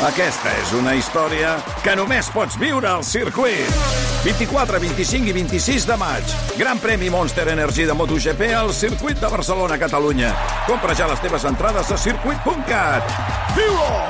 Aquesta és una història que només pots viure al circuit. 24, 25 i 26 de maig. Gran premi Monster Energy de MotoGP al circuit de Barcelona, Catalunya. Compra ja les teves entrades a circuit.cat. Viu-ho!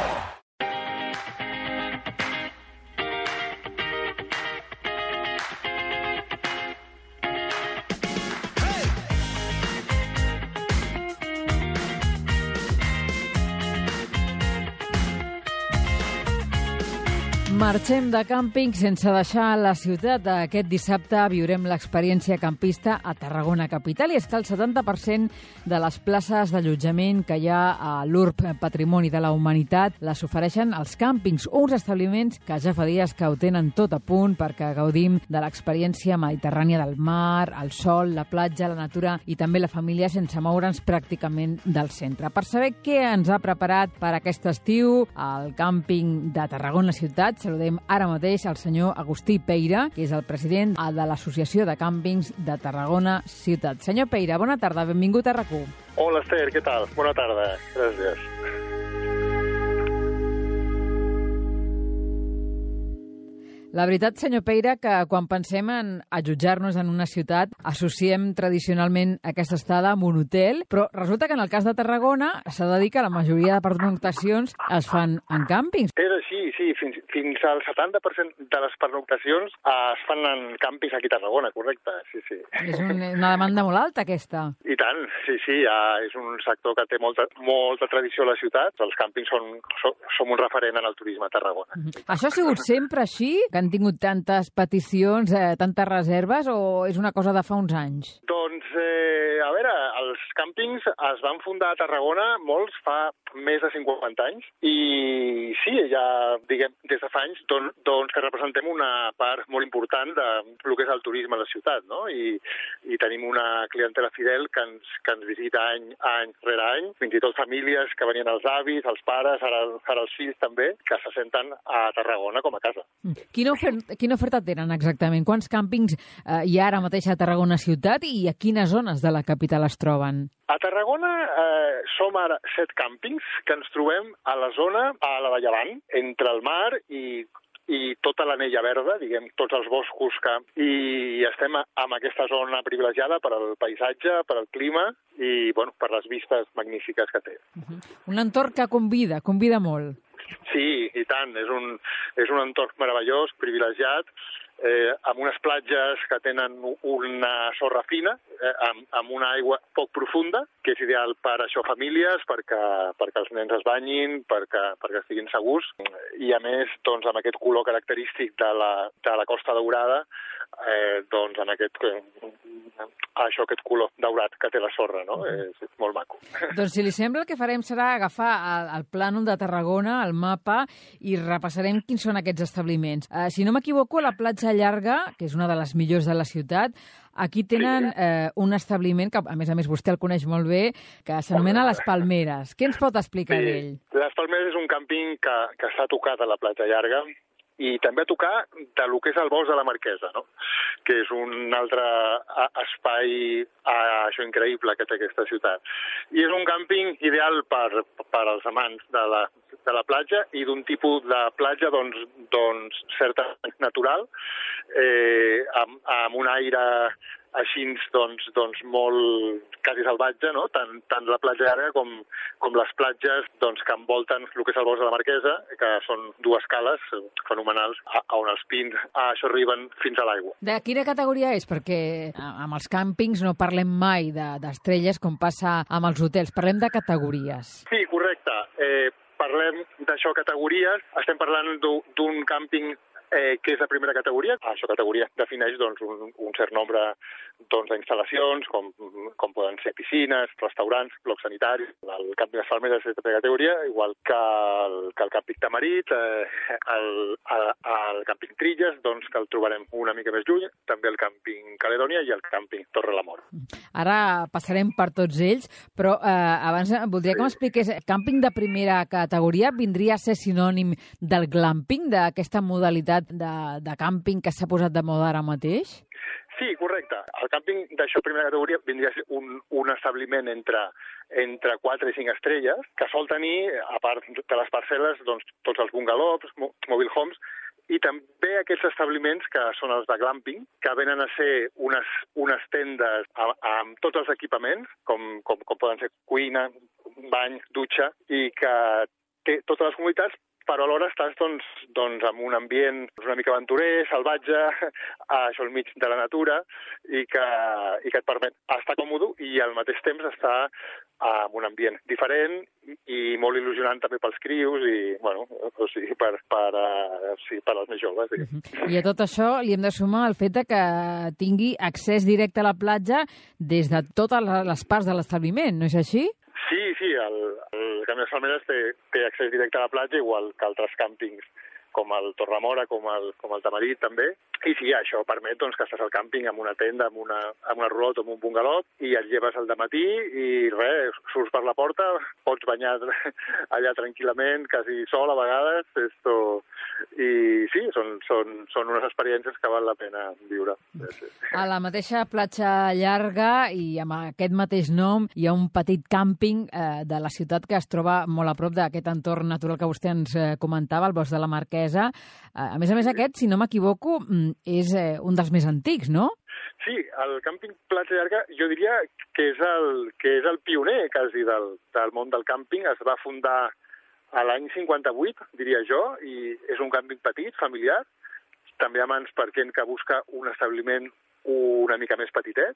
Marxem de càmping sense deixar la ciutat. Aquest dissabte viurem l'experiència campista a Tarragona capital i és que el 70% de les places d'allotjament que hi ha a l'URB Patrimoni de la Humanitat les ofereixen els càmpings, uns establiments que ja fa dies que ho tenen tot a punt perquè gaudim de l'experiència mediterrània del mar, el sol, la platja, la natura i també la família sense moure'ns pràcticament del centre. Per saber què ens ha preparat per aquest estiu al càmping de Tarragona ciutat, saludem ara mateix el senyor Agustí Peira, que és el president de l'Associació de Càmpings de Tarragona Ciutat. Senyor Peira, bona tarda, benvingut a RAC1. Hola, Esther, què tal? Bona tarda, gràcies. La veritat, senyor Peira, que quan pensem en allotjar-nos en una ciutat associem tradicionalment aquesta estada amb un hotel, però resulta que en el cas de Tarragona s'ha de dir que la majoria de pernoctacions es fan en càmpings. És així, sí. Fins al 70% de les pernoctacions es fan en càmpings aquí a Tarragona, correcte, sí. És una demanda molt alta, aquesta. I tant, sí, és un sector que té molta tradició a la ciutat. Els càmpings som un referent en el turisme a Tarragona. Això ha sigut sempre així? Que han tingut tantes peticions, tantes reserves, o és una cosa de fa uns anys? Doncs, a veure, els càmpings es van fundar a Tarragona, molts fa més de 50 anys, i sí, ja, diguem, des de fa anys, doncs que representem una part molt important del que és el turisme a la ciutat, no? I tenim una clientela fidel que ens visita any rere any, fins i tot famílies que venien els avis, els pares, ara els fills també, que se senten a Tarragona com a casa. Quina oferta tenen exactament? Quants càmpings hi ha ara mateix a Tarragona ciutat i a quines zones de la capital es troben? A Tarragona som ara 7 càmpings que ens trobem a la zona, a la de Llevant, entre el mar i tota l'anella verda, diguem, tots els boscos i estem en aquesta zona privilegiada per al paisatge, per al clima i, bueno, per les vistes magnífiques que té. Un entorn que convida molt. Sí, i tant. És un entorn meravellós, privilegiat, amb unes platges que tenen una sorra fina, amb una aigua poc profunda, que és ideal per això famílies, perquè els nens es banyin, perquè estiguin segurs. I a més, doncs, amb aquest color característic de la Costa Daurada, doncs en aquest color daurat que té la sorra, no? És molt maco. Doncs si li sembla, el que farem serà agafar el plànol de Tarragona, el mapa, i repassarem quins són aquests establiments. Si no m'equivoco, la platja Llarga, que és una de les millors de la ciutat, aquí tenen un establiment que, a més vostè el coneix molt bé, que s'anomena Les Palmeres. Què ens pot explicar d'ell? Les Palmeres és un càmping que està tocat a la platja Llarga, i també a tocar del que és el bosc de la Marquesa, no? Que és un altre espai això increïble que té aquesta ciutat. I és un càmping ideal per als amants de la platja i d'un tipus de platja doncs certament natural, amb un aire així doncs molt quasi salvatge, no? Tant la platja Llarga com les platges que envolten el que és el bosc de la Marquesa, que són 2 cales fenomenals on els pins això arriben fins a l'aigua. De quina categoria és? Perquè amb els càmpings no parlem mai d'estrelles com passa amb els hotels, parlem de categories. Sí, correcte. Parlem d'això, categories. Estem parlant d'un càmping que és la primera categoria. Això categoria defineix un cert nombre d'instal·lacions, com poden ser piscines, restaurants, blocs sanitaris. El càmping Les Palmeres és de primera categoria, igual que el càmping Tamarit, el càmping Trilles, que el trobarem una mica més lluny, també el càmping Caledònia i el càmping Torre la Mora. Ara passarem per tots ells, però abans voldria que m'expliqués, càmping de primera categoria vindria a ser sinònim del glamping, d'aquesta modalitat de càmping que s'ha posat de moda ara mateix? Sí, correcte. El càmping d'això primera categoria vindria a ser un establiment entre 4 i 5 estrelles, que sol tenir, a part de les parcel·les, doncs, tots els bungalows, mobile homes, i també aquests establiments que són els de glamping, que venen a ser unes tendes amb tots els equipaments, com poden ser cuina, bany, dutxa, i que té totes les comoditats, però alhora estàs doncs, en un ambient una mica aventurer, salvatge, això al mig de la natura, i que et permet estar còmode i al mateix temps estar en un ambient diferent i molt il·lusionant també pels crios i, bueno, o sigui, per als més joves. I a tot això li hem de sumar el fet que tingui accés directe a la platja des de totes les parts de l'establiment, no és així? Sí, el Camí de les Palmeres té accés directe a la platja, igual que altres càmpings, com el Torremora, com el Tamarit, també. I sí, això permet doncs, que estàs al càmping amb una tenda, amb una rulota, amb un bungalot, i et lleves al dematí i res, surts per la porta, pots banyar allà tranquil·lament, quasi sol a vegades, i sí, són unes experiències que val la pena viure. A la mateixa platja llarga i amb aquest mateix nom hi ha un petit càmping de la ciutat que es troba molt a prop d'aquest entorn natural que vostè ens comentava, el Bosc de la Marquesa. A més, aquest, si no m'equivoco, és un dels més antics, no? Sí, el càmping Platja Llarga jo diria que és el pioner quasi del món del càmping. Es va fundar a l'any 58, diria jo, i és un càmping petit, familiar, també a mans per gent que busca un establiment una mica més petitet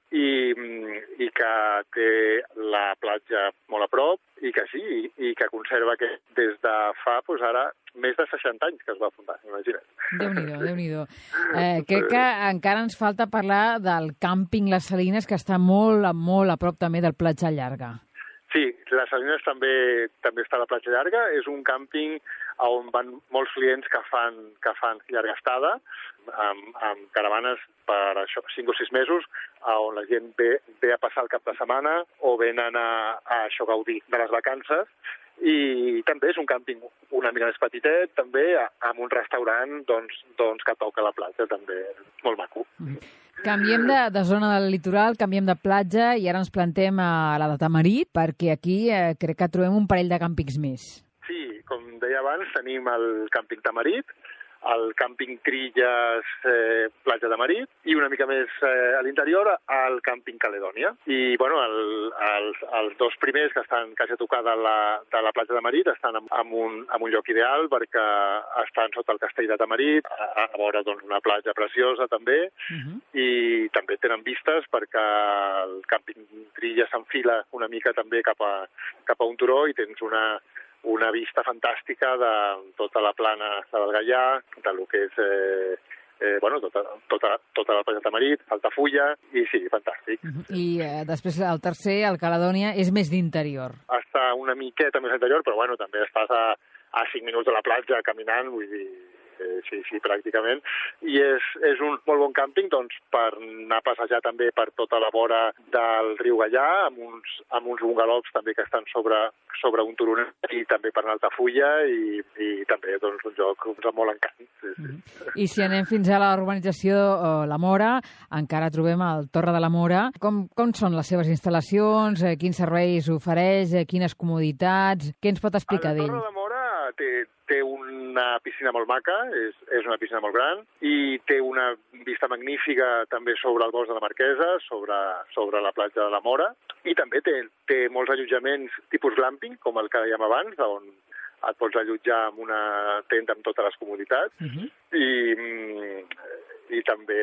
i que té la platja molt a prop i que sí, i que conserva des de fa, ara, més de 60 anys que es va fundar, imagina't. Déu-n'hi-do. Crec que encara ens falta parlar del càmping Les Salines, que està molt a prop també del Platja Llarga. Sí, Les Salines també està a la Platja Llarga. És un càmping on van molts clients que fan llarga estada, amb caravanes per això 5 o 6 mesos, on la gent ve a passar el cap de setmana o venen a això gaudir de les vacances. I també és un càmping una mica més petitet, també amb un restaurant que toca la platja, també molt maco. Canviem de zona del litoral, canviem de platja i ara ens plantem a la de Tamarit, perquè aquí crec que trobem un parell de càmpings més. Sí, com deia abans, tenim el càmping Tamarit, el càmping Trilles Platja de Marit i una mica més a l'interior el càmping Caledònia. I bueno, els dos primers que estan quasi a tocar de la Platja de Marit estan en un lloc ideal perquè estan sota el castell de Tamarit, a veure una platja preciosa també, i també tenen vistes perquè el càmping Trilles s'enfila una mica també cap a un turó i tens una vista fantàstica de tota la plana del Gaià, del que és tota la platja de Tamarit, Altafulla, i sí, fantàstic. I després el tercer, el Caledònia, és més d'interior. Està una miqueta més d'interior, però bueno, també estàs a 5 minuts de la platja caminant, vull dir, sí, pràcticament. I és un molt bon càmping per anar a passejar també per tota la vora del riu Gaià, amb uns bungalows també que estan sobre un turonet, i també per anar a Altafulla, i també un lloc amb molt encant. Sí. I si anem fins a la urbanització La Mora, encara trobem el Torre de la Mora. Com són les seves instal·lacions? Quins serveis ofereix? Quines comoditats? Què ens pot explicar d'ell? El Torre de la Mora té una piscina molt maca, és una piscina molt gran, i té una vista magnífica també sobre el Bosc de la Marquesa, sobre la platja de la Mora, i també té molts allotjaments tipus glamping, com el que dèiem abans, on et pots allotjar amb una tenda amb totes les comoditats, i també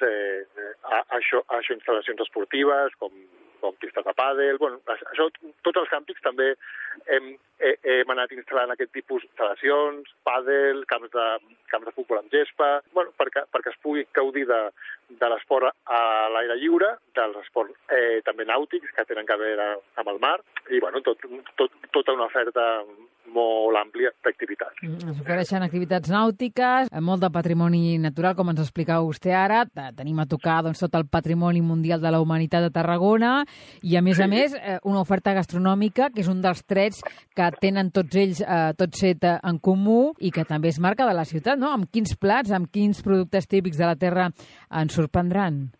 això instal·lacions esportives, com pistes de pàdel. Bueno, això, tots els càmpings també hem anat instal·lant aquest tipus d'instal·lacions, pàdel, camps de futbol amb gespa, bueno, perquè es pugui gaudir de l'esport a l'aire lliure, dels esports també nàutics que tenen a veure amb el mar, i bueno, tota una oferta molt àmplia d'activitats. Ens ofereixen activitats nàutiques, molt de patrimoni natural, com ens explicava vostè ara. Tenim a tocar tot el patrimoni mundial de la humanitat de Tarragona i, a més, una oferta gastronòmica, que és un dels trets que tenen tots ells, tots 7 en comú, i que també és marca de la ciutat, no? Amb quins plats, amb quins productes típics de la terra ens sorprendran? Doncs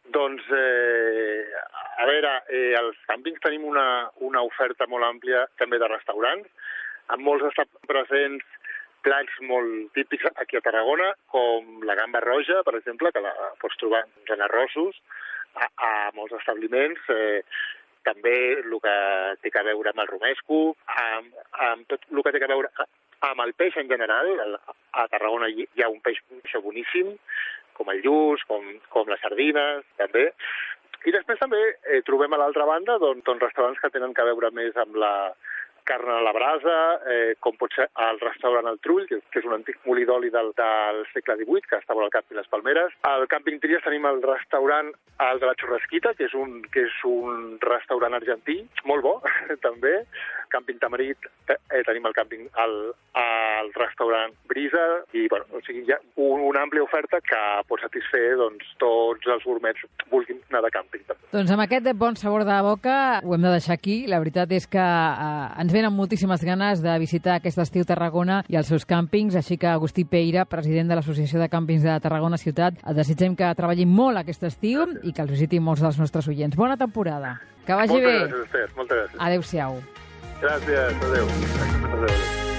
a veure, als càmpings tenim una oferta molt àmplia també de restaurants. En molts estan presents plats molt típics aquí a Tarragona, com la gamba roja, per exemple, que la pots trobar en arrossos a molts establiments. També el que té a veure amb el romesco, amb tot el que té a veure amb el peix en general. A Tarragona hi ha un peix boníssim, com el lluç, com les sardines, també. I després també trobem a l'altra banda restaurants que tenen a veure més amb la carn a la brasa, com pot ser el restaurant El Trull, que és un antic molí d'oli del segle XVIII, que estava al Camp i les Palmeres. Al Càmping Tries tenim el restaurant El de la Churrasquita, que és un restaurant argentí, molt bo, també. Càmping Tamarit, tenim el restaurant Brisa, i o sigui, hi ha una àmplia oferta que pot satisfer tots els gourmets vulguin anar de càmping. Doncs amb aquest bon sabor de boca ho hem de deixar aquí. La veritat és que ens venen moltíssimes ganes de visitar aquest estiu Tarragona i els seus càmpings, així que Agustí Peira, president de l'Associació de Càmpings de Tarragona Ciutat, desitgem que treballin molt aquest estiu i que els visitin molts dels nostres oients. Bona temporada. Que vagi bé. Moltes gràcies, Esther. Moltes gràcies. Adéu-siau. Gràcies. Adéu.